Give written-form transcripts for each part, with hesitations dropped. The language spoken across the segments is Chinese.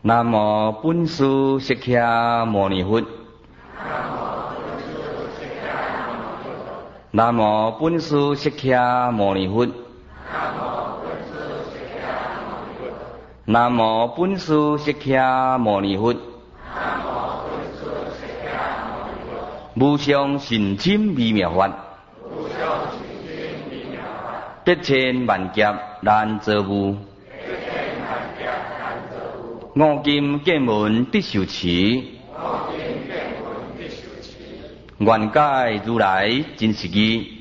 南无本师释迦牟尼佛。南无本师释迦牟尼佛。南无本师释迦牟尼佛。无上甚深微妙法，百千万劫难遭遇。五金见闻必受持，愿解如来真实义。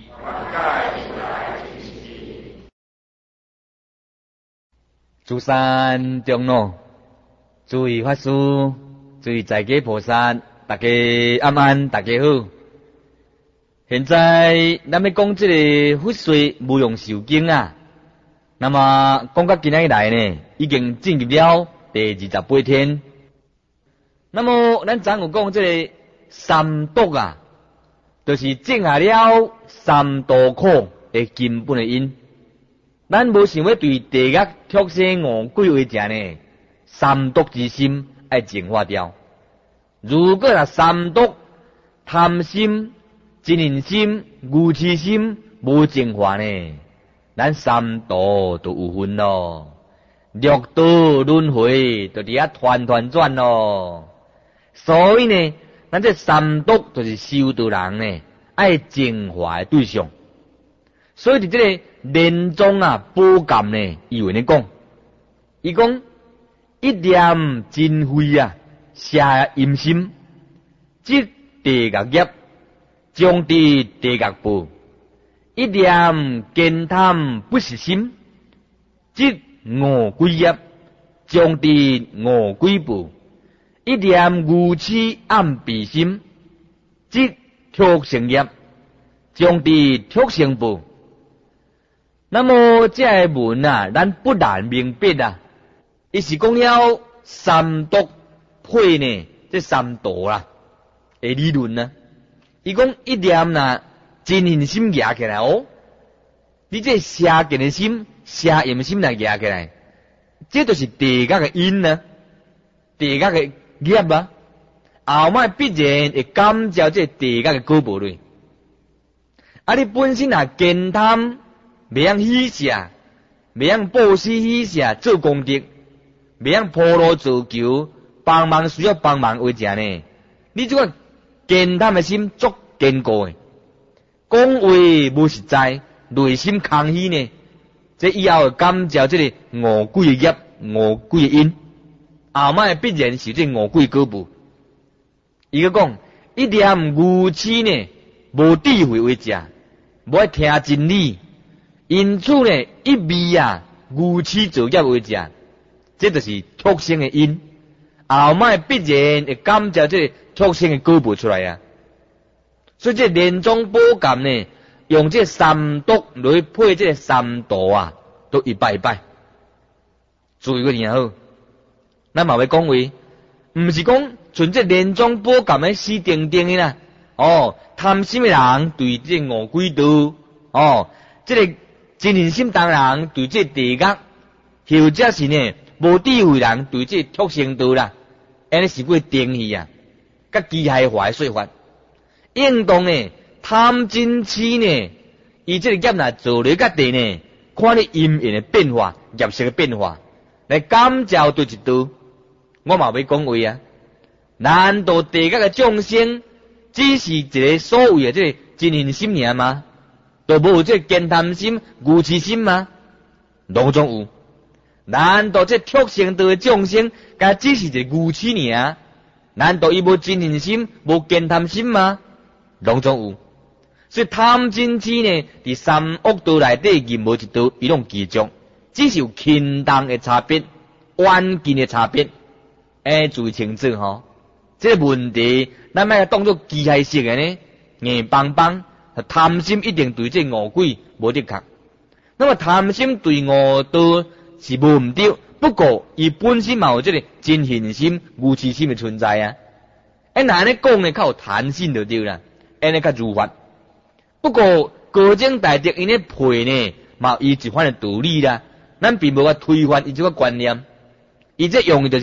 诸山长老，诸位法师，诸位在家菩萨，大家安，大家好。现在咱要讲这个佛说无量寿经啊，那么讲到今日来呢，已经进入了第28天。那么咱昨有讲这个三毒啊，就是种下了三毒苦的根本的因。咱无想要对地狱畜生五鬼为食呢，三毒之心要净化掉。如果若三毒贪心、嗔恨心、愚痴心无净化呢，咱三毒就有分咯。六道轮回就伫遐团团转咯。所以呢，咱这三毒就是修道人呢爱净化的对象。所以伫这个莲宗啊宝鉴呢，伊有呢讲，伊讲一念真慧啊，下阴心，即地狱业，将地地狱报；一念见贪不实心，即恶鬼业，将地恶鬼报；一念愚痴暗蔽心，即畜生业，将地畜生报。那么这个文啊，咱不难明白啊。伊是讲了三毒配呢，这三毒啦的理论啊。伊讲一念呐，嗔恨心压起来哦，你这邪见的心、邪淫的心来压起来，这就是地狱的因啊，地狱的业啊。后摆必然会感召这地狱的果报类。啊，你本身啊见贪。袂晓喜舍，袂晓布施喜舍做功德，袂晓铺路造桥，帮忙需要帮忙为食呢。你这个见贪的心足坚固的，讲话无实在，内心空虚呢。这以后会感召这个恶鬼的业、恶鬼的因，后摆必然是这恶鬼果报。伊个讲一念愚痴呢，无智慧为食，无爱听真理。因此呢，一味啊愚痴造业为食，这就是畜生的因。后摆必然会感召这畜生的果报出来啊。所以这莲宗宝鉴呢，用这三毒来配这三毒啊，都一拜一拜。注意个尔好，咱嘛要讲话，毋是讲像这莲宗宝鉴的死定定的啦。哦，贪心的人对这恶鬼道，哦，这个。嗔恨心当人对这地狱，或者是呢无智慧人对这畜生道啦，安尼是会定义啊，甲机械化的说法。应当呢贪嗔痴呢，伊这个业呐做咧甲地呢，看你因缘的变化、业色的变化，来感召对一道。我嘛要讲话啊，难道地狱的众生只是一个所谓的这个嗔恨心尔吗？都无有这见贪心、愚痴心吗？拢总有。难道这畜生道的众生，甲只是一个愚痴尔？难道伊无嗔恨心、无见贪心吗？拢总有。所以贪嗔痴呢，伫三恶道内底任何一道，伊拢记住，只是有轻重的差别、关键的差别。注意清楚吼。这个问题，咱莫当作机械式的呢，硬邦邦。贪心一定对这恶鬼无的确，那么贪心对恶道是无毋对，不过伊本身嘛有这个嗔恨心、愚痴心的存在啊。那安尼讲呢，较有弹性就对啦，安尼较如法。不过高僧大德因咧配呢，嘛有一番的道理啦。咱并无法推翻伊这个观念，伊这用的就是讲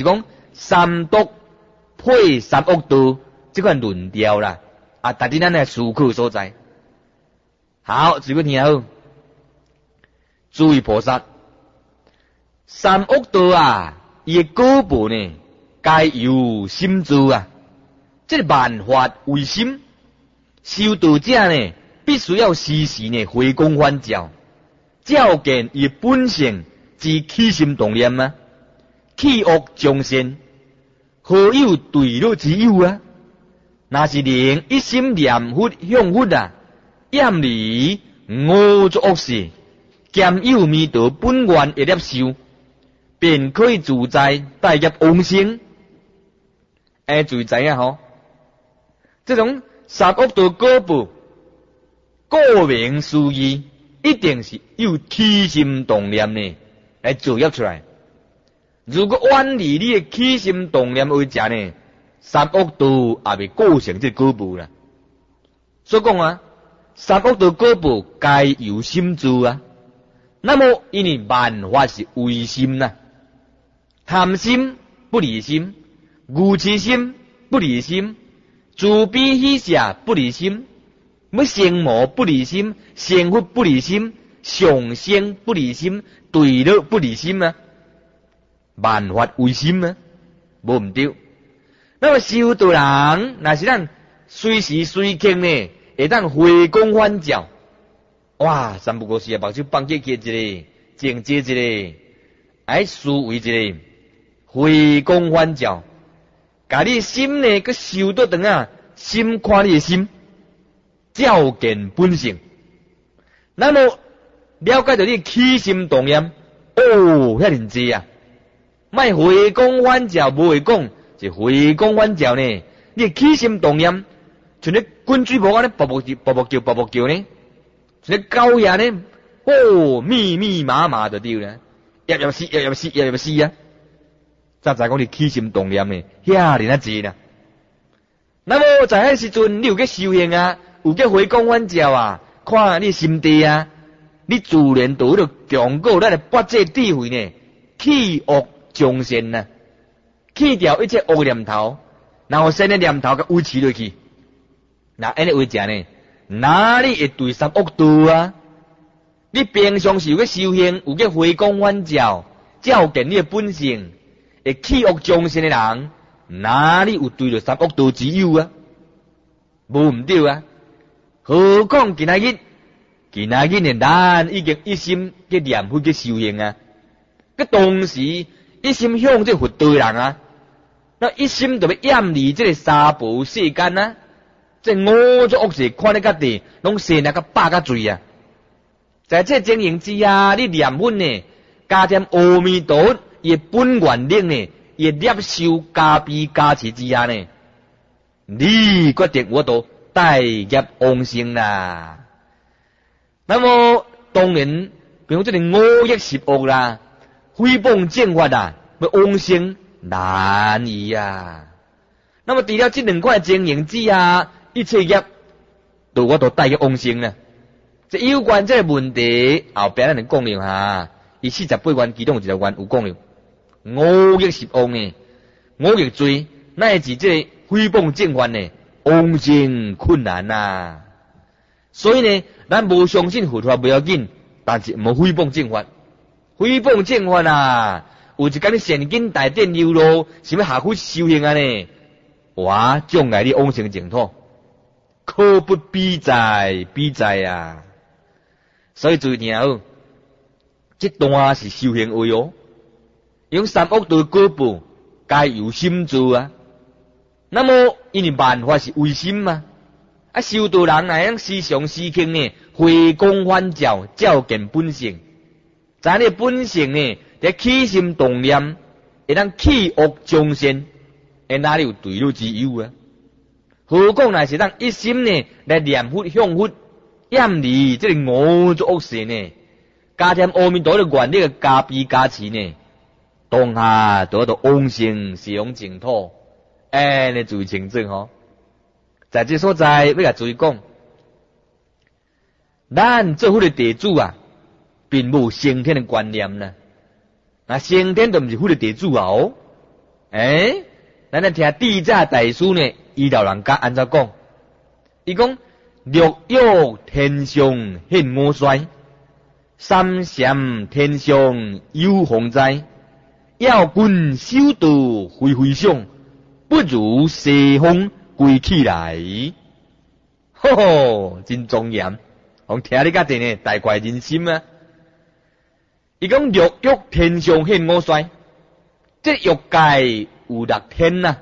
三毒配三恶道这款论调啦，啊，达至咱的思考所在。好，注意听好，诸位菩萨，三恶道啊，伊的果报呢，该由心做啊。这万法为心，修道者呢，必须要时时呢回光返照，照见伊本性之起心动念啊，弃恶从善，何有对乐之有啊？那是令一心念佛向佛啊，厌离恶作恶事，兼有弥陀本愿而接受，便可以自在带入往生。注意知影吼，这种三恶道果报，顾名思义，一定是有起心动念呢来作业出来。如果远离你的起心动念为食呢，三恶道也未构成这果报啦。所以讲啊，三恶道果报该由心做啊。那么因为万法是为心呐，贪心不离心，愚痴心不离心，自卑喜舍不离心，要成魔不离心，成佛不离心，上升不离心，对乐不离心啊。万法为心啊，无毋对。那么修道人，若是咱随时随刻呢，会当回光返照。哇，三不五时啊，目睭放起一个，静坐一个，爱思维一个，回光返照。甲你心呢，佮修倒长啊，心看你的心，照见本性。那么了解到你起心动念，遐尔济啊！卖回光返照，无会讲，是回光返照呢。你起心动念，像咧滚水泡安尼，啵啵叫呢，像咧狗仔呢，密密麻麻就对啦，要死啊！才讲你起心动念呢，遐尔济啦。那么在迄时阵，你有去修行啊，有去回光返照啊，看你心地啊，你自然就有强固咱的八戒智慧呢，弃恶从善啊，弃掉一切恶念头，然后善的念头甲维持落去。那安尼为食呢？哪里会对三恶道啊？你平常时有去修行，有去回光返照，照见你的本性，会弃恶从善的人，哪里有对着三恶道之有啊？无毋对啊！何况今仔日呢，咱已经一心去念佛去修行啊，佮同时一心向这佛道的人啊，那一心就要厌离这个三宝世间啊，这恶作恶事看得较地，拢生那个霸较罪啊！在这经营之下，你念佛呢，加添阿弥陀佛伊本愿力呢，伊接受加被加持之下呢，你决定我都带入往生啦。那么当然，比如这个恶业十恶啦，诽谤正法啊，要往生难以啊。那么除了这两块经营之下，一切业都我都带入往生啦。这有关这个问题，后边咱能讲了哈。伊48愿其中有一个愿有讲了，恶业十恶呢，恶业罪，乃至这个诽谤正法呢，往生困难呐。所以呢，咱无相信佛法不要紧，但是莫诽谤正法。诽谤正法啊，有一间现今大殿流露，是要下苦修行啊呢，哇，将来你往生净土，可不必在啊！所以注意听好，这段是修行位哦，用三恶道果报，该由心做啊。那么因为万法是为心嘛，啊，修道人那样时常时刻呢，回光返照，照见本性。咱的本性呢，在起心动念，会当弃恶从善，哪里有对路之有啊？何况乃是当一心呢来念佛向佛，厌离这个恶作恶事呢，加添阿弥陀的愿力的加被加持呢，当下得到往生西方净土，你注意清楚吼。在这所在要甲注意讲，咱做佛的弟子啊，并无升天的观念啦。那升天都毋是佛的弟子啊哦， 咱来听地藏大师呢，伊老人家安怎讲？伊讲六欲天上现我衰，三禅天上有风灾，要君修道恢恢上，不如西风归起来。吼吼，真庄严，我听你甲真呢，大快人心啊！伊讲六欲天上现我衰，这欲界有六天呐、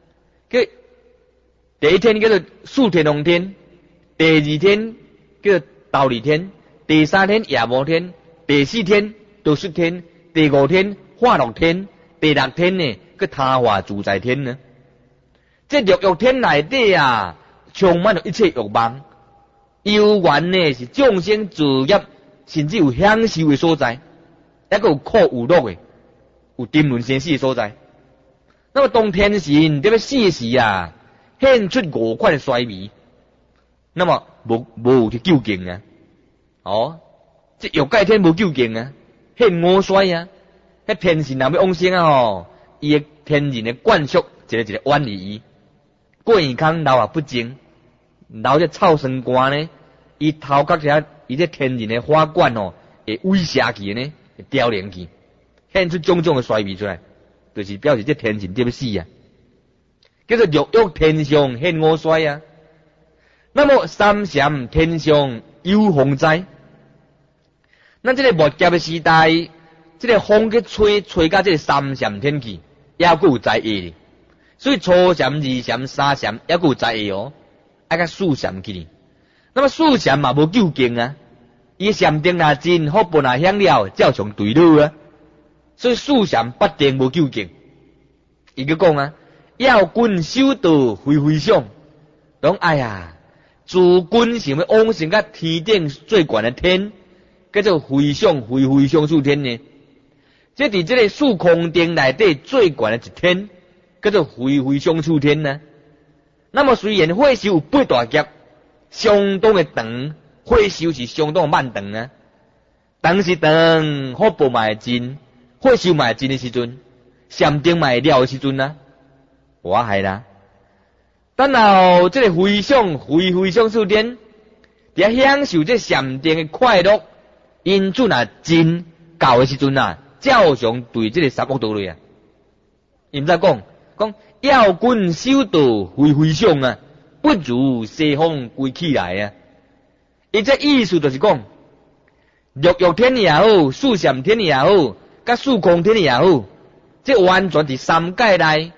第一天叫做四天王天，第二天叫做斗利天，第三天夜摩天，第四天都xuất天，第五天化樂天，第六天呢叫他化自在天呢。这六欲天内底啊，充满了一切欲望，有缘呢是众生自业，甚至有享受的所在，还有苦有乐的，有沉沦生死的所在。那么当天神在要死时啊，显出五款的衰微，那么无去究竟啊。这欲界天无究竟啊，显五衰啊。迄天神若要往生啊伊的天人的惯俗一个弯移，过耳孔流也不净，流这臭酸汗呢，伊头壳下伊这天人的花管会萎下去呢，会凋零去，显出种种的衰微出来，就是表示这天神对要死啊。叫做六欲天上现我衰啊。那么三禅天上有风灾，咱这个末劫的时代，这个风去吹到这个三禅天去，也还有灾厄。所以初禅、二禅、三禅也还有灾厄爱甲四禅去。那么四禅嘛无究竟啊，伊禅定若真，福报若享了，照常对落啊。所以四禅不定无究竟。伊个讲啊，要君修道恢恢上，讲哎呀，自君想要往生到天顶最悬的天，叫做回向处天呢。这伫这个四空顶内底最悬的一天，叫做回向处天呢。那么虽然火寿有八大劫，相当的长，火寿是相当漫长啊。长是长，福报嘛会真，火寿嘛会真的时阵，禅定嘛会了的时阵啊，我系啦。等后这个回向处天，伫享受这禅定的快乐，因此若真到的时阵啊，照常对这个三恶道类啊，伊毋知讲要君修道回向啊，不如西方归起来啊。伊这意思就是讲，六欲天也好，四禅天也好，甲四空天也好，这完全伫三界内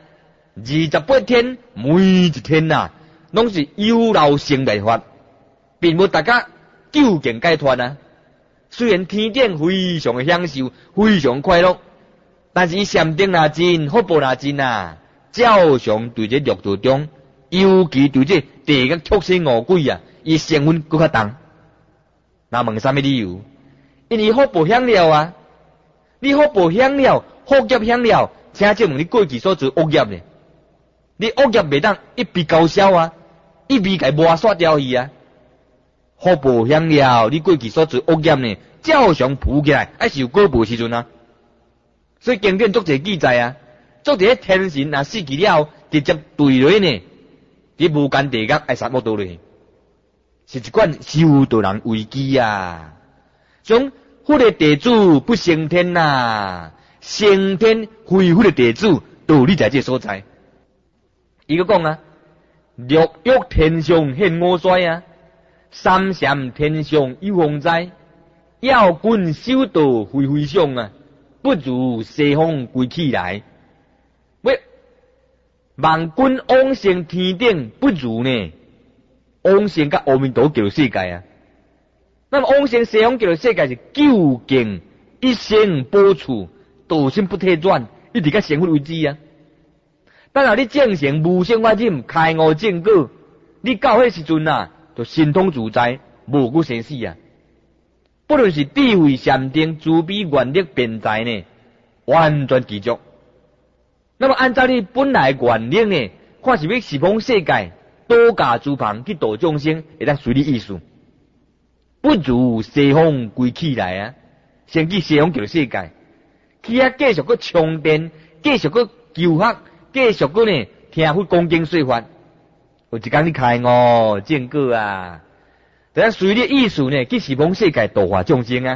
28天，每一天啊，拢是有漏成来法，并无大家究竟解脱啊。虽然天顶非常的享受，非常快乐，但是伊禅定若真，福报若真啊，照常对这六道中，尤其对这地狱畜生恶鬼啊，伊成分更较重。那问啥物理由？因为福报享了啊，你福报享了，福业享了，请证明你过去所做恶业呢？你恶业袂当一笔勾销啊，一笔给抹刷掉去啊。福报享了，你过去所做恶业呢，照常浮起来，还是有果报时阵啊。所以经典作者记载啊，作者天神若死去了，直接对落呢，伫无间地狱爱杀恶道落去，是一款修道人危机啊。种佛的地主不升天呐，升天非佛的地主道理在这所在。伊个讲啊，六欲天上现我衰啊，三禅天上有风灾，要君修道回向啊，不如西方归起来。喂，望君往生天顶，不如呢往生甲阿弥陀佛世界啊。那么往生西方极乐世界是究竟一生保处，道心不退转，一直甲成佛为止啊。但若你正成无生法忍，开悟正果，你到迄时阵啊，就神通自在，无辜生死啊。不论是智慧禅定、慈悲愿力辩才呢，完全具足。那么按照你本来愿力呢，看是要十方世界多加诸旁去度众生，会当随你意思。不如西方归起来啊，先去西方极乐世界，去继续去充电，继续去求学继续个呢听佛讲经说法。有一天你开悟正果啊，但随你意思呢，去西方世界度化众生啊。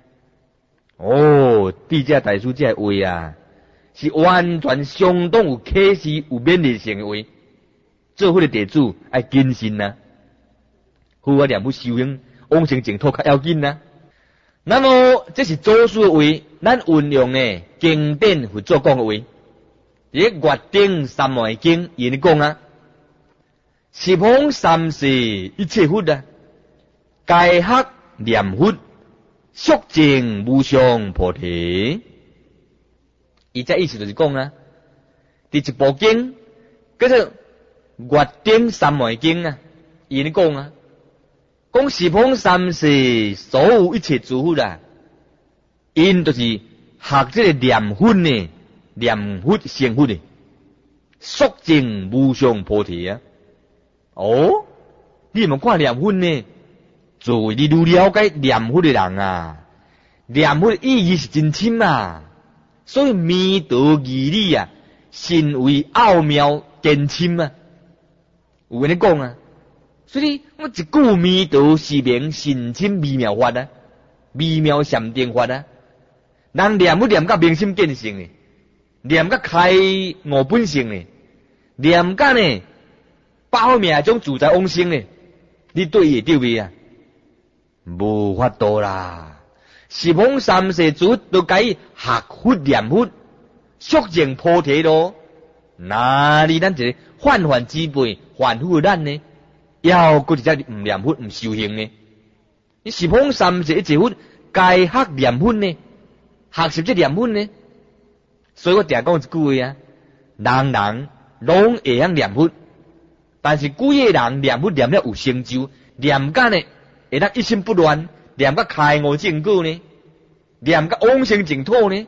哦，地价大师这话啊，是完全相当有启示、有勉励性的话。做伙的地主爱谨慎啊，好啊，念佛修行往生净土较要紧啊。那么这是祖师的话，咱运用呢经典佛祖讲的话。伫《月顶三昧经》伊讲啊，十方三世一切佛啊，皆学念佛，速证无上菩提。伊这意思就是讲啊，伫一部经叫做《月顶三昧经》啊，伊讲啊，讲十方三世所有一切诸佛啊，因就是学这个念佛呢。念佛成佛的，速证无上菩提啊！哦，你们看念佛呢？作为你愈了解念佛的人啊，念佛的意义是真深啊！所以弥陀义理啊，甚为奥妙坚深啊！有安尼讲啊，所以我一句弥陀是名甚深微妙法啊，微妙禅定法啊，人念佛念到明心见性呢。念甲开悟本性呢，念甲呢包命种自在往生呢，你对伊对未啊？无法度啦！十方三世诸都该学佛念佛，速证菩提咯。哪里咱这泛泛之辈，凡夫咱呢，要搁一只唔念佛唔修行呢？你十方三世一切佛该学念佛呢，学习这念佛呢？所以我常讲一句话啊，人人拢会晓念佛，但是几个人念佛念了有成就，念甲呢会当一心不乱，念甲开悟正果呢，念甲往生净土呢，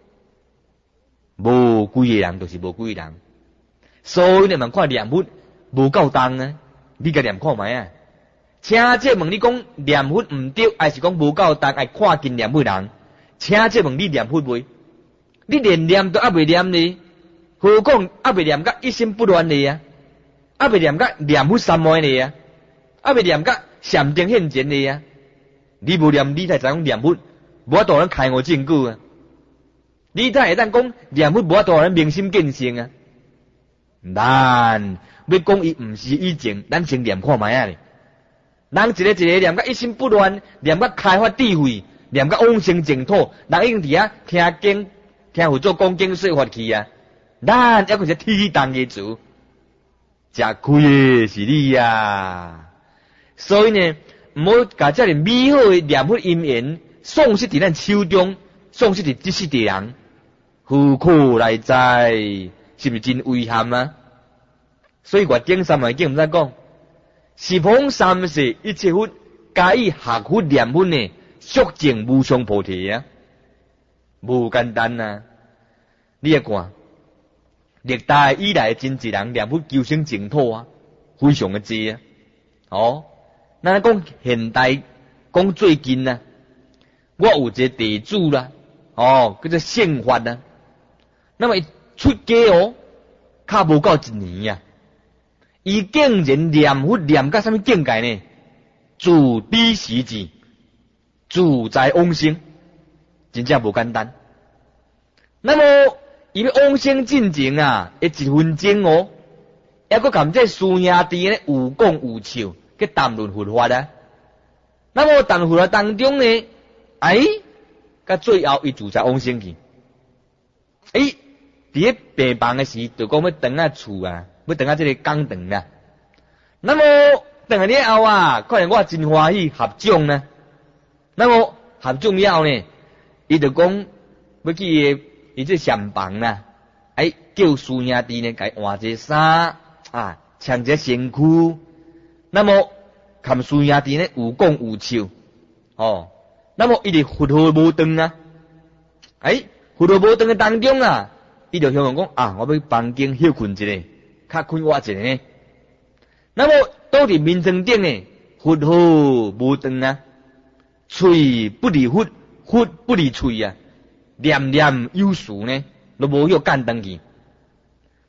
无几个人就是无几个人。所以你们看念佛无够重啊，你甲念看卖啊。请这问你讲念佛唔对，还是讲无够重，爱看近念佛人？请这问你念佛未？你连念都还未念呢，何况还未念甲一心不乱呢啊？还未念甲念佛三昧呢啊？还未念甲禅定现前呢啊？你无念，你才知影念佛无法度咱开悟正果啊！你才会当讲念佛无法度咱明心见性啊！咱要讲伊毋是以前，咱先念看卖啊咧。人一个一个念甲一心不乱，念甲开发智慧，念甲往生净土，人已经伫遐听经。听佛祖讲经说法去啊，咱还佫是天当嘅主，吃亏的是你啊！所以呢，唔好甲这个美好的念佛因缘丧失伫咱手中，丧失伫这世的人，何苦来哉？是不是真危险啊？所以月经三昧经唔使讲，十方三世一切佛，皆以学佛念佛呢，速证无上菩提啊！无简单啊！你也看，历代以来真济人念佛求生净土啊，非常的多啊。哦，咱讲现代，讲最近啊，我有一个地主啦，哦，叫做宪法啊。那么出家哦，较无够一年啊，伊竟然念佛念到什么境界呢？自彼时至，自在往生，真正无简单。那么，伊要往生进前啊，一分钟哦，还佫含这师兄弟呢有讲有笑，去谈论佛法啊。那么谈佛法当中呢，甲最后伊自在往生去。伫咧病房的时，就讲要转啊厝啊，要转啊这个工堂啊。那么转来了后啊，看来我真欢喜合掌呢。那么合掌了后呢，伊就讲要去伊这禅房啦，叫师兄弟呢，甲伊换一衫啊，穿一身躯。那么，含师兄弟呢有讲有笑，哦。那么伊就佛号无断啊，佛号无断的当中啊，伊就向我讲啊，我要房间休困一下，较困我一下呢。那么倒伫面床顶呢，佛号无断啊，喙不离佛，佛不离喙啊。念念有事呢，都无要干登去。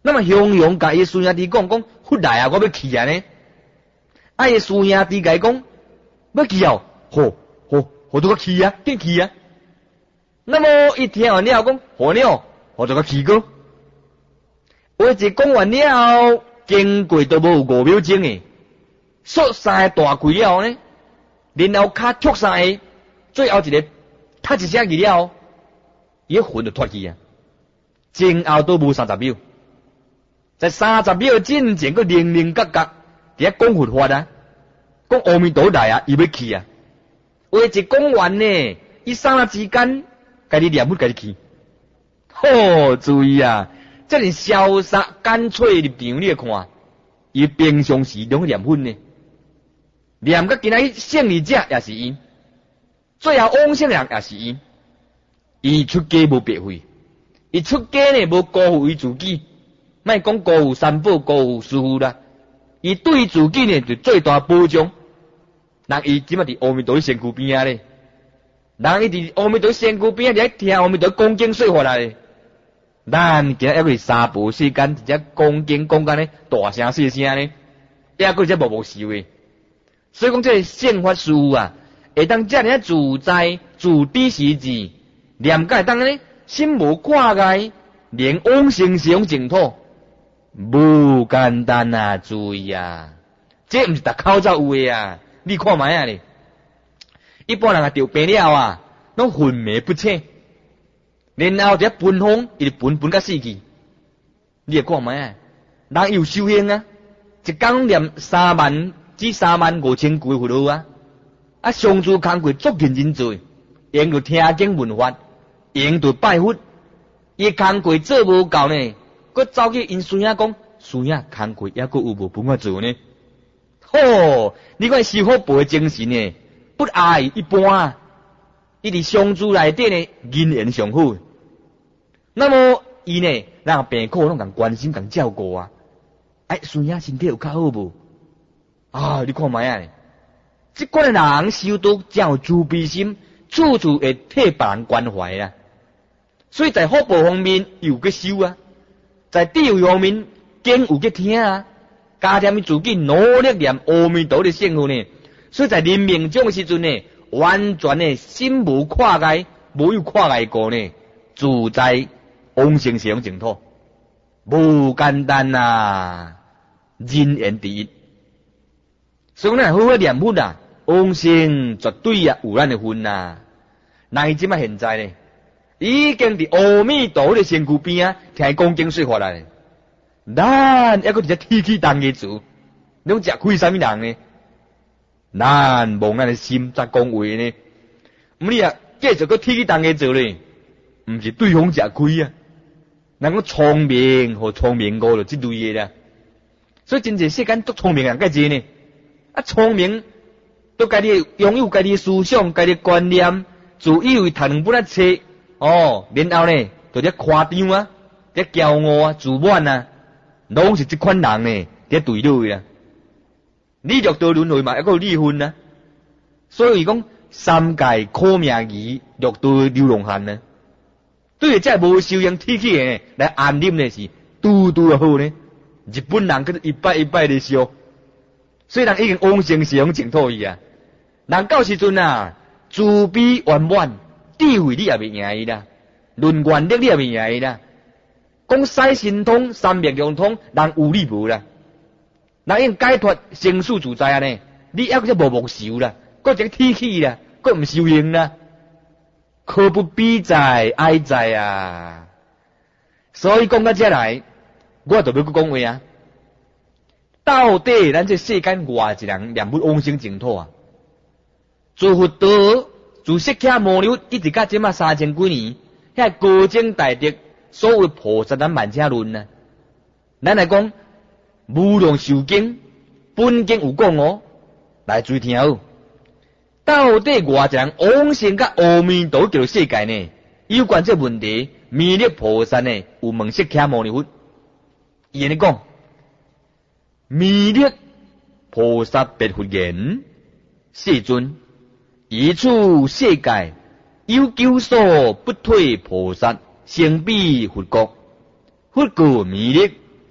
那么雄雄甲伊师兄弟讲，佛来啊，我要去啊呢。啊，伊师兄弟甲伊讲，要去啊，好都个去啊，紧去啊。那么伊听完了讲，好了，我就个去过。话一讲完了，经过都无5秒钟诶，说三个大鬼了呢，然后脚踢三个，最后一个踢一声去了，伊魂就脱去啊。前后都无30秒，在30秒之前个零零角角，伫遐讲佛法啊，讲阿弥陀来啊，伊要去啊。话一讲完呢，伊刹那之间，家己念佛家己去。注意啊！这是潇洒干脆入场，你看，伊平常时拢念佛呢，念到今仔日胜利者也是伊，最后往生人也是伊。伊出家无白费，伊出家呢无辜负伊自己，莫讲辜负三宝、辜负师父啦。伊对自己呢就最大保障。人伊即马伫阿弥陀身躯边啊咧，人伊伫阿弥陀身躯边咧听阿弥陀讲经说法来咧。咱今仔日三步世间，直接讲经讲干咧，大声细声咧，抑个只无受诶。所以讲这圣法师啊，会当遮尔自在自知时至，念解当咧心无挂碍，连往生西方净土，无简单啊！注意啊，这毋是逐口才有诶啊！你看卖啊咧，一般人啊得病了啊，拢昏迷不醒。然后一分风，伊就分甲死去。你会看卖啊？人有修行啊，一工念3万至3万5千句佛号啊！啊，上主工课足认真做，用着听经闻法，用着拜佛。伊工课做无够呢，佮走去因孙仔讲，孙仔工课抑佮有无分我做呢？你看修福报的精神呢，不亚于一般啊！伊伫上主内底呢，人缘上好。那么伊呢，让病苦拢共关心、共照顾啊。孙仔身体有较好无？你看卖啊！即款的人修道才有慈悲心，处处会替别人关怀啊。所以在福报方面有去修啊，在智慧方面经有去听啊，加添自己努力念阿弥陀的圣号呢。所以在临命终的时阵呢，完全呢心无挂碍，无有挂碍过呢，自在往生西方净土，无简单啊！人缘第一，所以咱好好念佛啊，往生绝对啊有咱的份啊。那伊即摆现在呢，已经伫阿弥陀的身躯边啊，听伊讲经说法来。咱抑个直接天气当个做，拢食亏啥物人呢？咱望咱的心才讲话呢。你啊，继续个天气当个做咧，毋是对方食亏啊。人讲聪明和聪明误就即类嘢啦。所以真侪世间足聪明人介济呢。聪明都家己拥有家己思想、家己观念，自以为读2本册，然后呢，就咧夸张啊，咧骄傲啊、自满啊。拢是这款人呢，在对落啊！你六道轮回嘛，还佫有离婚啊！所以讲三界苦命鱼，六道流浪汉呢。对这无修养铁气的来安忍的是，拄好呢。日本人佮一摆一摆的烧，虽然已经往生西方净土去啊，人到时阵啊，慈悲圆满，智慧你也袂赢伊啦，论原力你也袂赢伊啦。讲西神通、三灭融通，人有你无啦？人应解脱生死自在啊呢？你抑个只无受啦，搁一个铁气啦，搁毋修行啦，可不必在哀在啊！所以讲到这来，我就要去讲话啊。到底咱这世间偌一人念佛往生净土啊？自佛道、自释迦牟尼一直到即马3000几年，遐高僧大德。所谓菩萨咱万车论啊，咱来讲无量寿经本经有讲来注意听好。到底偌一人往生甲阿弥陀叫世界呢？有关这问题，弥勒菩萨呢有问释迦牟尼佛，伊安尼讲：弥勒菩萨别佛言，世尊，以处世界有救所不退菩萨。成彼佛国，佛告弥勒：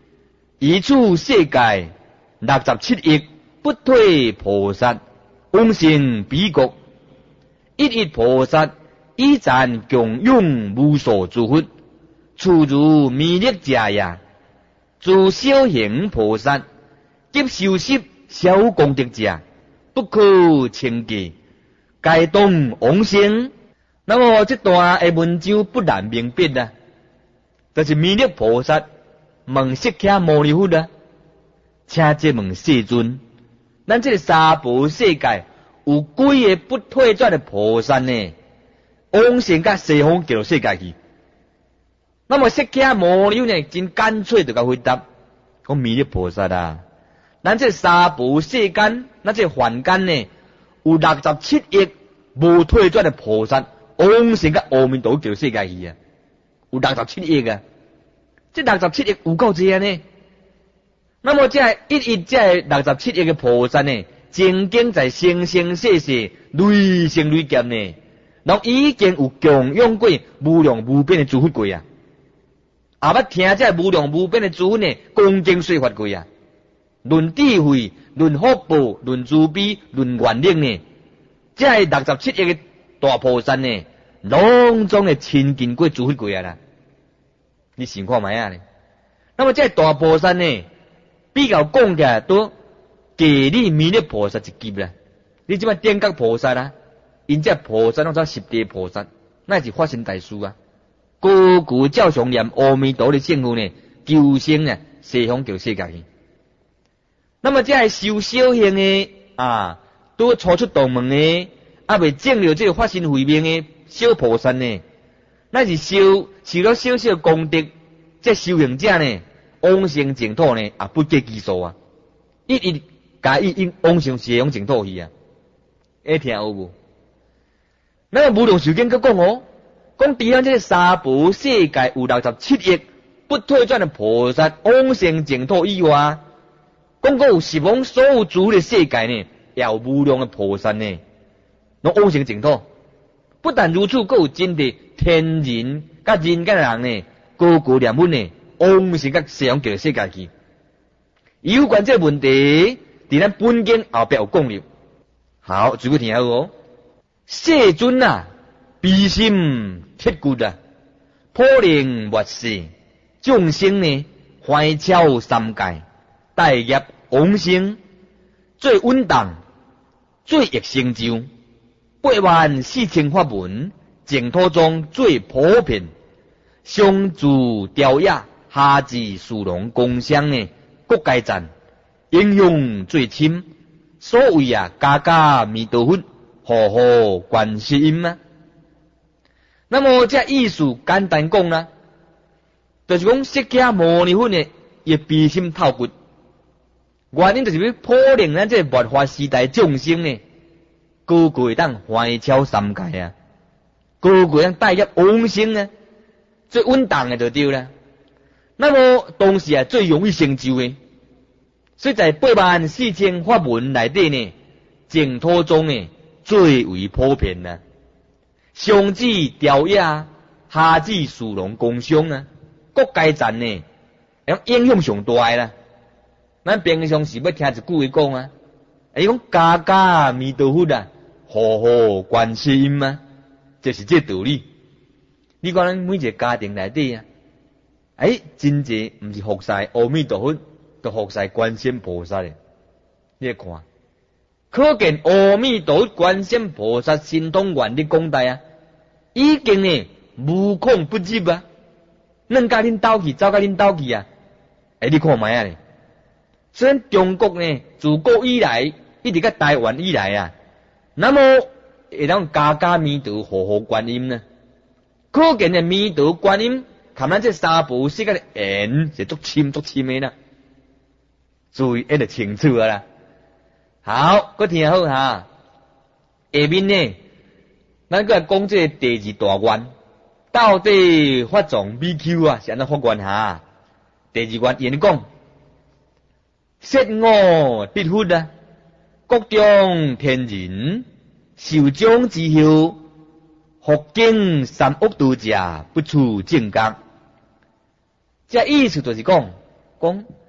以处世界67亿不退菩萨，往生彼国，一一菩萨以赞供养无所诸佛，处如弥勒者也。诸小行菩萨及修习小功德者，不可轻计，该当往生。那么这段的文章不难明白啦，就是弥勒菩萨问释迦牟尼佛啦，请这问世尊，咱这个三宝世界有几个不退转的菩萨呢？往生到西方极乐世界去。那么释迦牟尼呢，真干脆就甲回答，讲弥勒菩萨啊，咱这三宝世间，咱这凡间呢，有67亿无退转的菩萨，往生到阿弥陀佛极乐世界去啊，有67亿啊，这67亿有够济啊呢。那么这一这67亿的菩萨呢，曾经在生生世世累生累劫呢，然后已经有供养过无量无边的诸佛过啊。也捌听这无量无边的诸佛呢，恭敬说法过啊。论智慧，论福报，论慈悲，论愿力呢，这67亿的大菩萨呢，拢总的亲近过诸佛过啊啦。你想看卖啊呢？那么这大菩萨呢，比较讲起来都给你弥勒菩萨一级啦。你即摆点觉菩萨啦，因这菩萨拢做十地菩萨，那是发心大事啊。高举照常念阿弥陀的圣号呢，求生呢西方极乐世界去。那么这修小行的啊，都初出道门的，未证了这个发心慧命的小菩萨呢，那是修了小小功德，这修行者呢，往生净土呢，不计其数啊，一甲伊往生西方净土去啊，会听有无？那么无量寿经佮讲哦。讲除了这三宝世界有67亿不退转的菩萨往生净土以外，讲有十方所有诸的世界呢，也有无量的菩萨呢，拢往生净土。不但如此，还有真的天人甲人间人呢，高高念佛呢，往生到西方极乐世界去。有关这问题，伫咱本经后壁有讲了。好，注意听好哦，世尊啊。悲心铁骨啊，普灵末世，众生呢怀巧三界，待业往生，最稳当，最易成就，84000法门，净土中最普遍，上至调雅，下至殊荣共相呢，各界赞，应用最深，所谓家家弥陀佛，户户观世音啊。那么这意思简单讲啦，就是讲释迦牟尼佛呢，也悲心透骨，原因就是要普令咱这末法时代众生呢，个个会当怀巧三界啊，个个当带业往生啊，最稳当的就对啦。那么同时最容易成就的，所以在84000法门内底呢，净土中呢最为普遍啦。上至调雅，下至殊荣共相啊，各界赞呢，影响上大啦。咱平常时要听一句话讲啊，伊讲家家弥陀佛啊，户户观世音啊，就是这道理。你看咱每一个家庭内底啊，真济毋是服侍阿弥陀佛，就服侍观世音菩萨的。你看。可见阿弥陀佛观世音菩萨神通愿力广大啊，已经呢无孔不入啊，恁甲恁斗去，走甲恁斗去啊！你看卖啊咧，虽然中国呢自古以来，一直到台湾以来啊，那么会当家家弥陀户户观音呢？可见的弥陀观音，含咱这三宝世界的缘是足深足深的啦，注意一直清楚啊啦。好，搁听好哈。下面呢，咱搁来讲这第二大愿，到底法藏比丘啊是安怎发愿哈？第二愿言讲，摄我得佛啊，各中天人受奖之后，复经3恶道者，不出正觉。这意思就是讲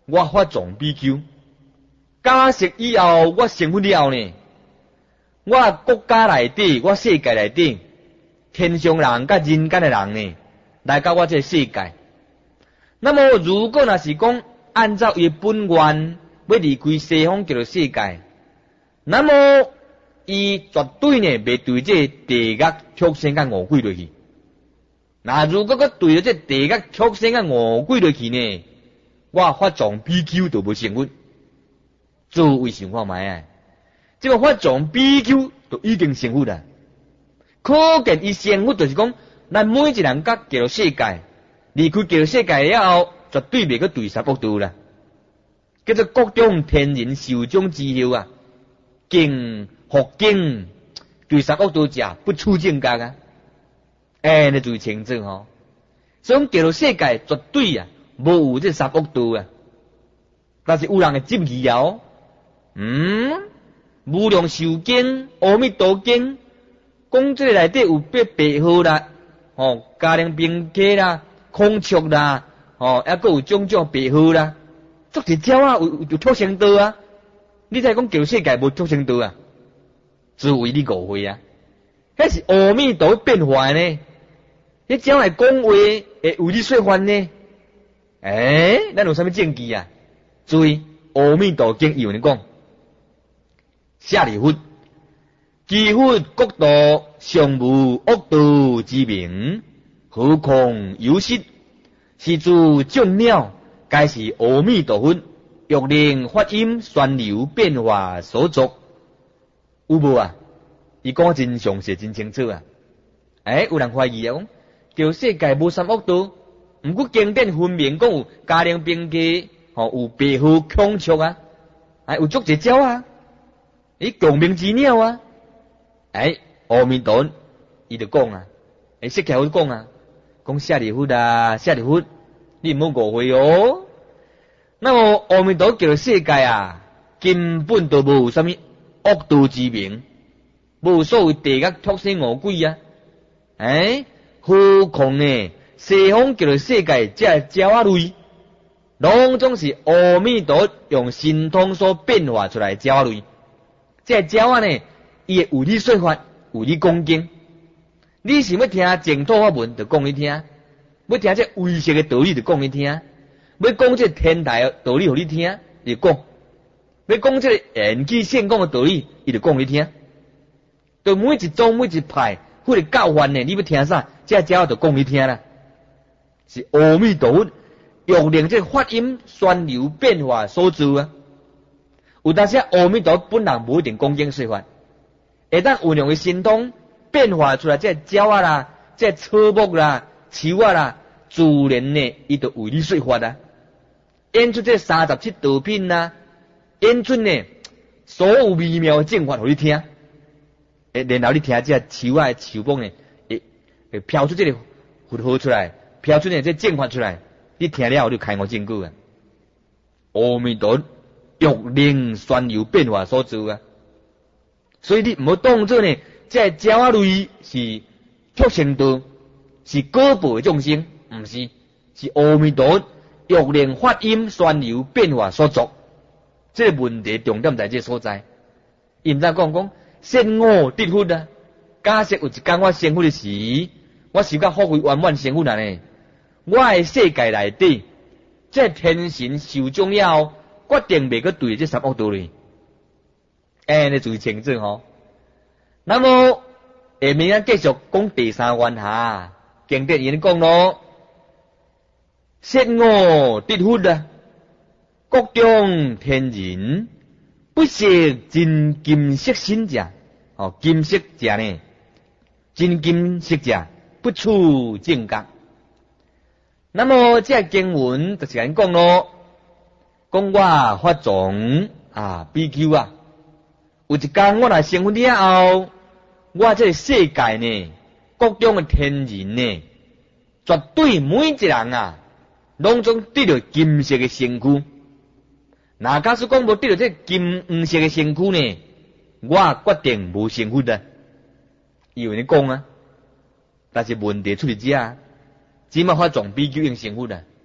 我发壮比丘。假设以后我成佛了呢，我国家内底，我世界内底，天上人甲人间的人呢，来到我这世界。那么如果若是讲按照伊本愿要离开西方叫做世界，那么伊绝对呢袂对这地狱、畜生甲恶鬼落去。那如果佮对着这地狱、畜生甲恶鬼落去呢，我发壮比丘就无成佛。诸位想看卖啊？这个发壮比丘就已经成佛啦。可见伊成佛就是讲，咱每一人甲叫做世界，离开叫做世界了后，绝对袂佮对杀恶道啦。叫做各种天人寿终之后啊，敬福敬对杀恶道者不出正觉啊。你注意清楚吼。所以叫做世界绝对啊，无有这杀恶道啊。但是有人会执意哦。无量寿经、阿弥陀经，讲这个内底有白鹤啦，嘉陵宾客啦、孔雀啦，还佫有种种白鹤啦，足一鸟啊，有畜生道啊。你才讲叫世界无畜生道啊？只为你误会啊！迄是阿弥陀变化呢，迄鸟来讲话会为你说法呢？咱有啥物证据啊？注意，阿弥陀经有人讲。舍利弗，其佛国度尚无恶道之名，何况有失？是诸众鸟，皆是阿弥陀佛欲令法音旋流变化所作。有无啊？伊讲真详细真清楚啊！有人怀疑啊，讲叫世界无啥恶道，毋过经典分明讲有嘉陵宾客，有白鹤、孔雀啊，有足一鸟啊。共鸣之鸟啊！阿弥陀伊就讲啊，释迦佛讲啊，讲舍利弗啊，舍利弗，你唔好误会哦。那么阿弥陀叫世界啊，根本都无啥物恶道之名，无所谓地狱、畜生、恶鬼啊。何况呢？西方叫世界这鸟仔类，拢总是阿弥陀用神通所变化出来鸟仔类。这鸟仔呢，伊会有你说法，有你讲经。你想要听净土法门，就讲你听；要听这唯识的道理，就讲你听；要讲这天台的道理，互你听，就讲；要讲这缘起现讲的道理，伊就讲你听。对每一种每一派，或者教法呢，你要听啥？这鸟仔就讲你听啦。是阿弥陀佛欲令这法音旋流变化所造啊。有当时阿弥陀本人无一定讲经说法，会当运用伊神通变化出来，这鸟啊啦，这草木啦、树啊啦，自然呢，伊就为你说法啊。演出这37道品啦，演出呢所有微妙的正法互你听，然后你听这树啊、树木呢，会飘出这个佛号出来，飘出呢这正法出来，你听了后你就开悟证据啊。阿弥陀欲令旋流变化所造啊，所以你唔好当作呢，这鸟仔类是畜生道，是果报的众生，唔是，是阿弥陀欲令法音旋流变化所作。这个问题重点在这所在。伊唔知讲先我得佛啊，假设有一天我成佛的时，我是甲福慧圆满成佛啦呢，我的世界内底，这天神受众了。决定袂去对这三恶道哩，你注意清楚吼。那么下面啊继续讲第三愿下，经典言讲咯，先我得佛啊，各种天人不识真金色身者，金色者呢，真金色者不出正觉。那么这经文就是人讲咯。讲我发壮比丘啊，有一天我若成佛了后，我这世界呢，各种的天人呢，绝对每一人啊，拢总得到金色的身躯。那假使讲无得到这金黄色的身躯呢，我决定无成佛啊。以为你讲啊，但是问题出伫遮，只嘛发壮比丘用成佛啊。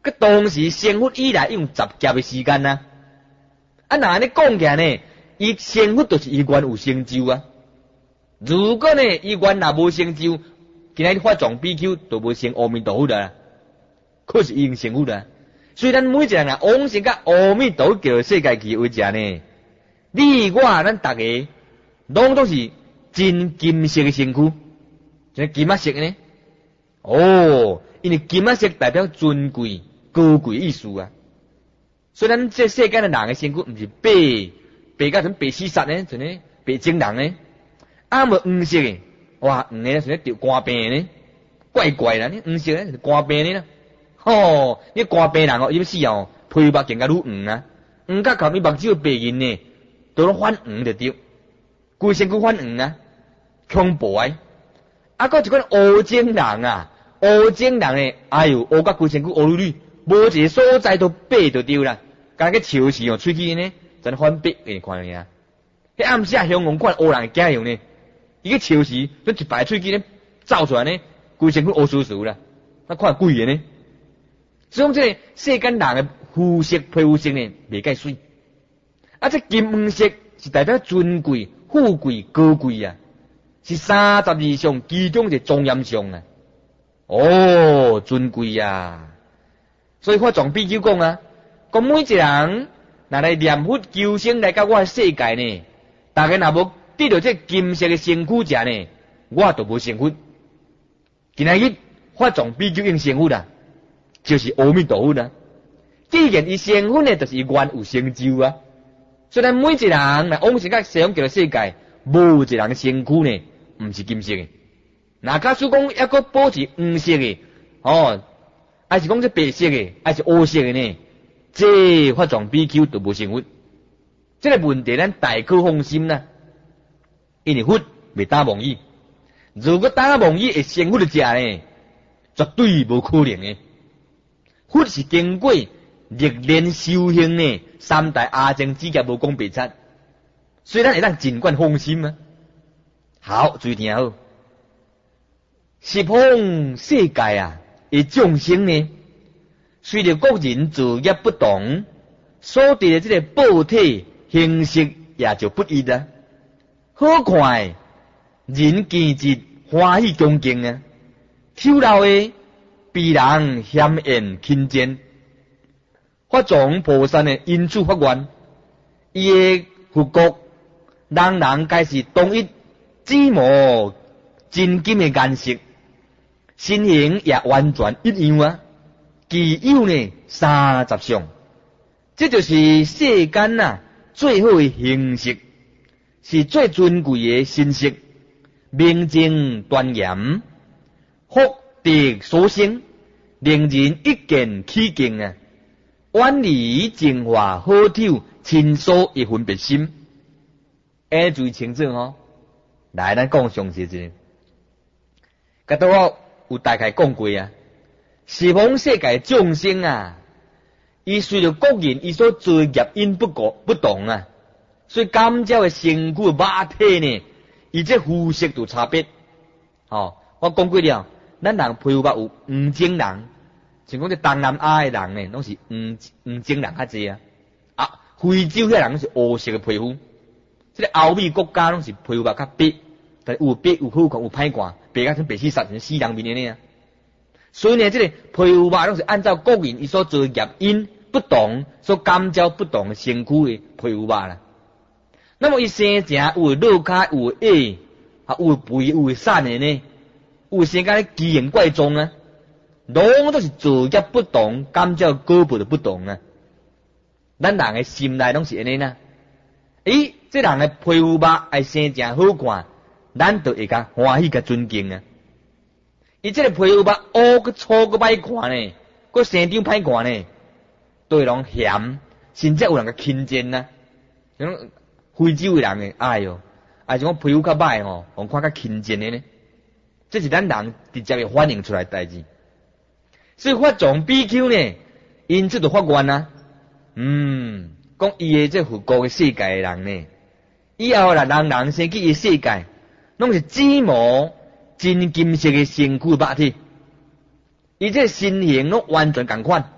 佮当时成佛以来用10劫的时间啊。啊，那安尼讲起来呢，伊成佛就是伊原有成就啊。如果呢，伊原若无成就，今仔日法藏比丘就无成阿弥陀佛啦。可是伊已经成佛啦。所以咱每一个人啊，往生甲阿弥陀佛叫世界去为者呢，你我咱大家拢都是真金色的身躯，像金色呢。哦，因为金色代表尊贵、高贵意思啊。所以咱这世间的人的身躯，毋是白甲像白死煞呢，像呢白精人呢，啊无黄色的，哇，黄的像咧得肝病呢，怪怪啦，你黄色咧是肝病呢啦。哦，你肝病人哦，伊要死哦，皮肤更加愈黄啊，黄甲靠你目睭白银呢，都拢反黄就对，规身躯反黄啊，恐怖啊！啊，搁一款乌精人啊，乌精人呢，哎哟，乌甲规身躯乌绿绿，无一个所在都白就对啦。甲个笑时哦，喙齿呢，真反白给你看尔。迄暗时香港款乌人的假样呢，伊个笑时，这一排喙齿呢，走出来呢，规身躯乌酥酥啦，那看鬼的呢。所以讲这个世间人的肤色、皮肤色呢，袂介水。啊，这金黄色是代表尊贵、富贵、高贵啊，是32项其中一个庄严相啊。哦，尊贵啊！所以法藏比丘讲啊，讲每一个人若来念佛求生来到我的世界呢，大家若无得到这金色的身躯者呢，我就无成佛。今仔日法藏比丘应成佛啦。就是阿弥陀佛啦。既然伊成佛呢，就是伊原有成就啊。所以咱每一个人来往生到西方极乐世界，无一个人身躯呢，毋是金色的。那假使讲抑个保持黄色的，哦，还是讲这白色的，还是乌色的呢？这法藏比丘都无成佛。这个问题咱大可放心啦，因为佛未打妄语。如果打妄语会成佛的者呢，绝对无可能的。佛是经过历练修行呢，3代阿僧只甲无讲白贼，所以咱会当尽管放心啊。好，注意听好，十方世界啊，的众生呢，随着各人作业不同，所得的这个报体形式也就不一啊。好快，人见之欢喜恭敬啊，抽漏的。彼人险艳亲见，法藏菩萨呢因此发愿，伊的佛国人人皆是同一紫磨真金的颜色，身形也完全一样啊。具有呢30相，这就是世间啊最好的形式，是最尊贵的形式，明净端严，福德所生。令人一见起敬啊，远离净化好丑亲疏的分别心。注意清楚吼，来咱讲详细一。甲拄我有大概讲过啊，十方世界众生啊，伊随着各人伊所做业因不同啊，所以感召的身躯肉体呢，伊这肤色都差别。我讲过了。咱人皮肤有黄种人，像讲这东南亚的人呢，拢是黄种人较济啊。啊，非洲遐人拢是乌色的皮肤，这个欧美国家拢是皮肤较白，但有白有好看有歹看，白甲像白死煞像死人面的呢。所以呢，这个皮肤拢是按照个人伊所做业因不同，所感召不同的身躯的皮肤啦。那么伊生正有肉骹有矮，啊有肥有瘦的呢。有生甲咧奇形怪状啊，拢都是作业不同，感召果报就不同啊。咱人的心内拢是安尼呐。这人的皮肤爱生正好看，咱就会甲欢喜甲尊敬啊。伊这个皮肤乌个粗个歹看呢，个生长歹看呢，对人嫌，甚至有人甲轻贱呐。像非洲的人诶，哎哟，像讲皮肤较歹吼，互看较轻贱的呢。这是咱人直接的反映出来的代志，所以法藏比丘呢，因此就发愿啊，讲伊的这佛国的世界的人呢，以后啦，人生去伊世界，拢是紫磨真金色的身躯肉体，伊这身形拢完全共款，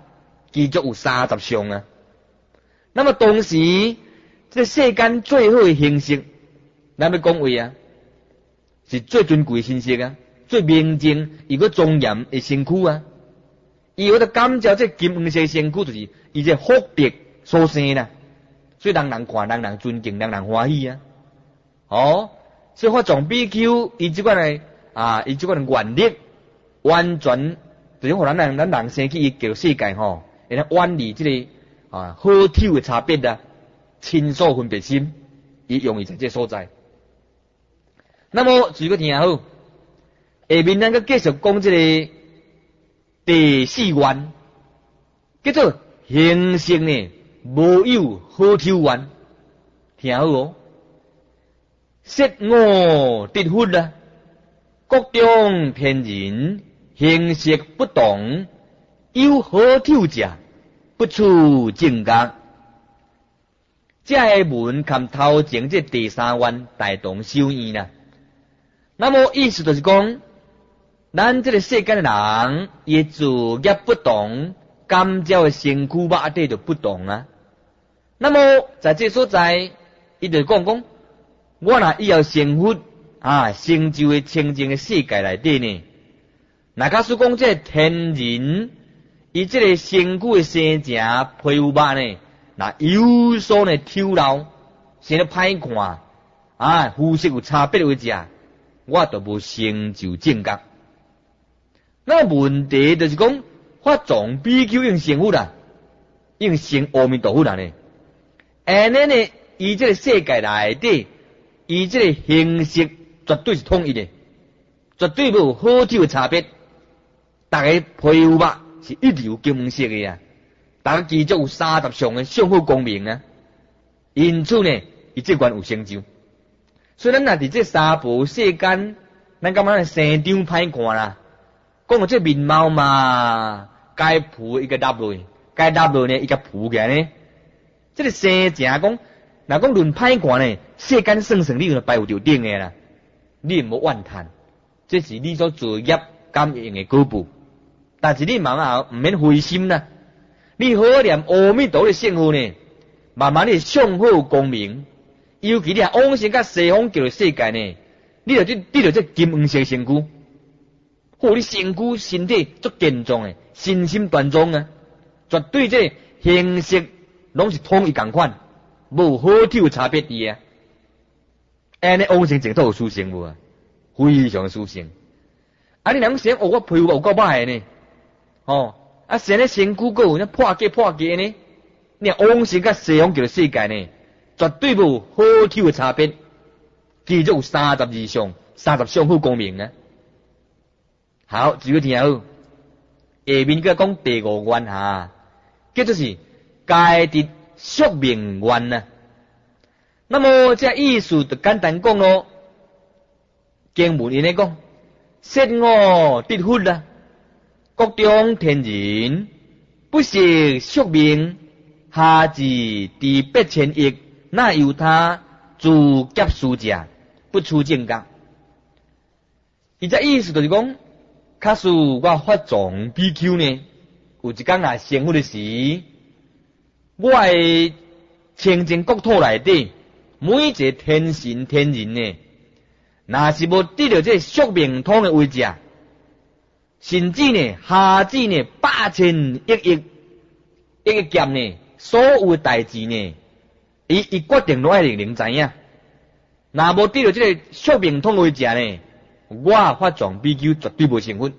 其中有30相啊。那么同时，这世间最好的形式，咱要讲话啊，是最尊贵的形式啊，最明净伊个庄严的身躯啊。伊有得感召这金黄色身躯，就是伊这福德所生啦，所以人人看，人人尊敬，人人欢喜啊。哦，所以法藏比丘伊即款的伊即款的愿力，完全就是互咱人生起伊叫世界吼，会当远离即个好丑的差别啊，亲疏分别心，伊用意在这所在。那么如果听好，下面咱个继续讲即个第4愿，叫做形式呢无有好丑愿，听好哦。色我得佛啊，各中天人形式不同，有好丑者，不处正觉。这个文含头前这第3愿大同小异啦。那么意思就是讲，咱这个世间的人，伊自业不同，感召的身躯肉体就不同啊。那么在这所在，伊就讲，我若以后成佛成就的清净的世界内底呢，那假使讲这天人，伊这个身躯的生成皮肤肉呢，那有所呢丑陋，生得歹看肤色有差别为者，我就无成就正觉。那问题就是讲，法藏比丘用成佛啦，用成阿弥陀佛啦呢。安尼呢，伊这个世界内底，伊这个形式绝对是统一的，绝对无好丑的差别。大家皮肤肉是一流金黄色的啊，大家其中有30相的相好光明啊。因此呢，伊这关有成就。所以咱若伫这三宝世间，咱感觉生张歹看啦。讲到这面貌嘛，该浮一个搭落，该搭落呢一个浮起来呢。这个生正讲，若讲论歹看呢，世间算算你就排有着顶的啦，你无怨叹，这是你所作业感应的果报。但是你慢慢唔免灰心啦，你好好念阿弥陀的圣号呢，慢慢你上好光明。尤其你往生甲西方极乐世界呢，你着这金黄色身躯，你身躯身体足健壮的，身心端庄啊，绝对这形式拢是统一共款，无好丑差别伫啊。安尼往生净土有殊胜无啊？非常殊胜。你若想我皮肤有够歹的呢？生咧身躯个有那破格呢？你往生甲西方极乐世界呢？绝对无好丑的差别，其中有32相，30相好光明啊。好，只要听好，下面个讲第5愿叫做是戒得宿命愿啊。那么这意思就简单讲咯，经文里面讲，色我得佛啊，各中天人不识宿命，下至第8,000亿。那由他自劫书者，不出正觉。伊这意思就是讲，假使我法藏比丘呢，有一天成佛的时，我的清净国土内底，每一个天神天人呢，若是无得到这宿命通的位置，甚至呢，下至呢8,000亿个劫呢，所有的代志呢。伊决定拢爱能知影，若无得到这个宿命通位者呢，我法藏比丘绝对无成佛。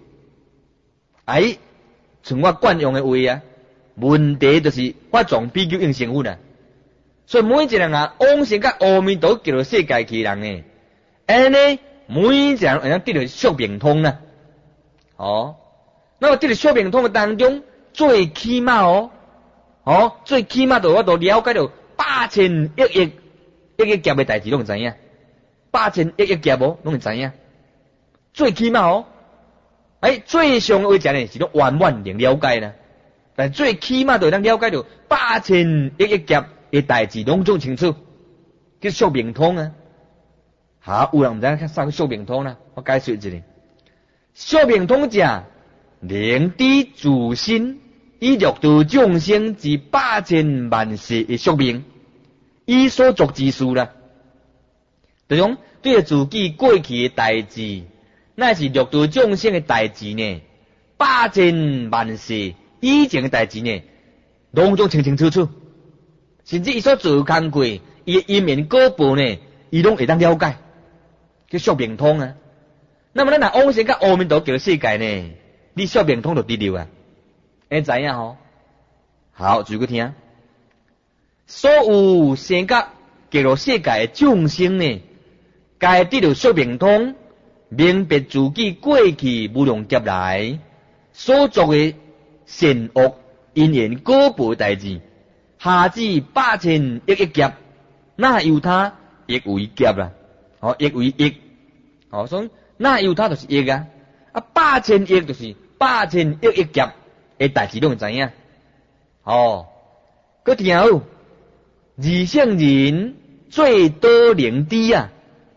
像我惯用的话啊，问题就是法藏比丘用成佛啊。所以每一个人往生甲阿弥陀极乐世界去人呢，安尼每一个人会当得到宿命通啊。那么得到宿命通的当中，最起码最起码我都了解到。8,000亿个劫的代志拢会知影，8,000亿劫拢会知影。最起码最上的位置呢是拢完完能了解啦，但最起码都能了解到8,000亿劫的代志拢总清楚，叫宿命通啊。好，有人唔知影啥叫宿命通啦，我解说一下。宿命通者，能知自身以六道众生之百千万世的宿命，以所作之事啦。就讲对自己过去的代志，乃是六道众生的代志呢，百千万世以前的代志呢，拢总清清楚楚。甚至伊所做工过，伊的因缘果报呢，伊拢会当了解，叫宿命通啊。那么咱若往生到阿弥陀佛世界呢，你宿命通就得了啊。会知影吼？好，注意听。所有生到极乐世界的众生呢，该得到宿命通，明白自己过去无量劫来所作的善恶因缘果报代志，下至百千亿亿劫，那由他亿为劫啦？哦，亿为亿，哦，所以那由他就是亿啊，百千亿就是百千亿亿劫的代志，拢会知影。哦，佮听好，二圣人最多能知啊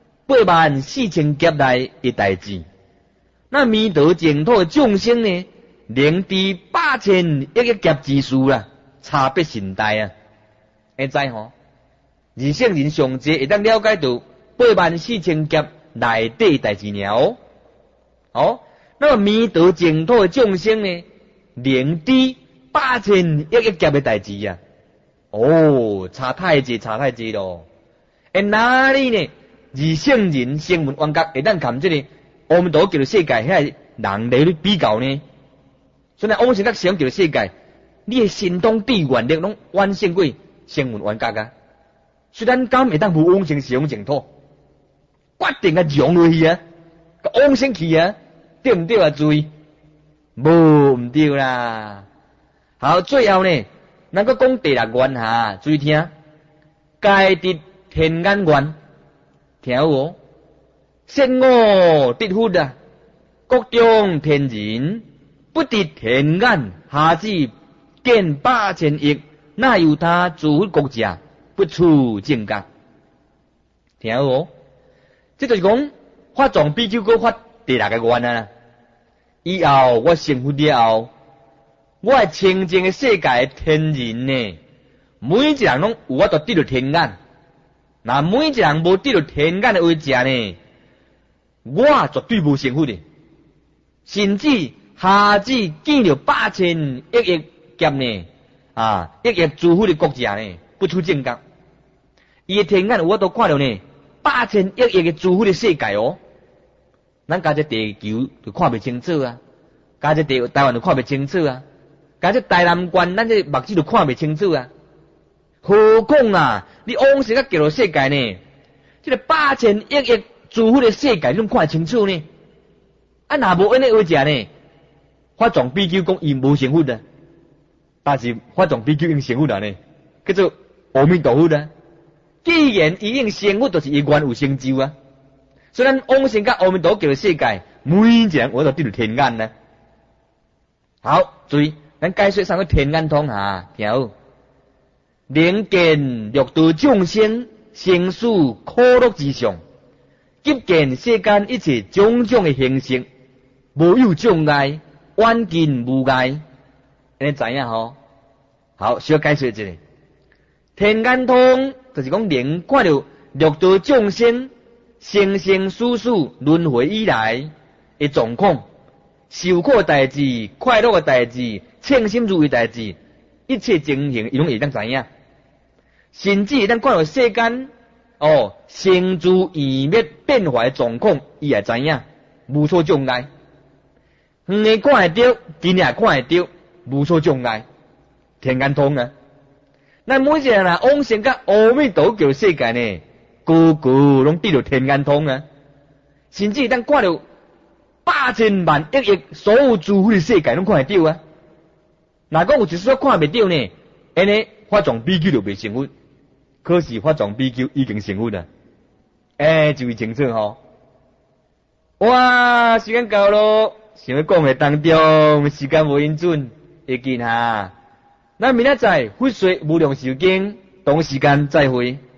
，84000劫内的代志。那弥陀净土的众生呢，能知8000亿亿劫之事啦，差别甚大啊！会知吼？二圣人上济会当了解到84000劫内底代志了。哦，那么弥陀净土的众生呢，能知8000亿亿劫的代志啊！哦，差太济咯！哪里呢？二圣人声闻缘觉会当含这个阿弥陀佛世界遐人来比较呢？所以往生到上极乐世界，你的心中对愿力拢完胜过声闻缘觉啊！虽然敢会当无往生上净土，决定啊融落去啊，个往生去啊，对唔对啊？注意，唔对啦。好，最后呢，咱个讲第六愿哈，注意听，该得天眼愿，听好哦。善恶得福啊，各种天人不得天眼，下至见8000亿，那由他诸佛国家不出正觉。听好哦，这就是讲法藏比丘搁发第六个愿啊。以后我成佛了后，我清净的世界天人呢，每一人拢有法度得到天眼。那每一人无得到天眼的位置呢，我绝对无成佛的。甚至下至见了8000亿亿劫呢，亿亿诸佛的国家呢，不出正觉。伊的天眼有法度看到呢，8000亿亿的诸佛的世界哦。咱家这地球就看不清楚啊，家这台湾就看不清楚啊，家这大南关咱这目睭就看不清楚啊。何况啊，你往生到极乐世界呢，这个8000亿亿诸佛的世界，你拢看清楚呢？若无安尼位置呢？法藏比丘讲伊无成佛啊，但是法藏比丘应成佛啊呢，叫做阿弥陀佛啊。既然伊应成佛，就是伊愿有成就啊。所以咱往生到阿弥陀佛世界，每一人我都得到天眼呢。好，注意，咱解说上个天眼通哈，听好。能见六道众生生死苦乐之相，即见世间一切种种的形式，无有障碍，远近无碍。安尼知影吼？好，需要解说一下。天眼通就是讲能看到六道众生生生死死轮回以来的状况，受苦的代志、快乐的代志、称心如意的代志，一切情形伊拢会当知影。甚至咱看到世间生住异灭变化的状况，伊也知影，无所障碍。远的看会到，近的也看会到，无所障碍。天眼通啊！咱每一个人往生到阿弥陀佛世界呢，个个拢得到天眼通啊！甚至咱看到8000万亿亿所有诸佛的世界拢看会到啊！若讲有一丝看袂到呢，安尼法藏比丘就袂成佛。可是法藏比丘已经成佛了，注意清楚吼。哇，时间到咯，想要讲的当中，时间无允准，会见哈。咱明仔载佛说无量寿经，同时间再会。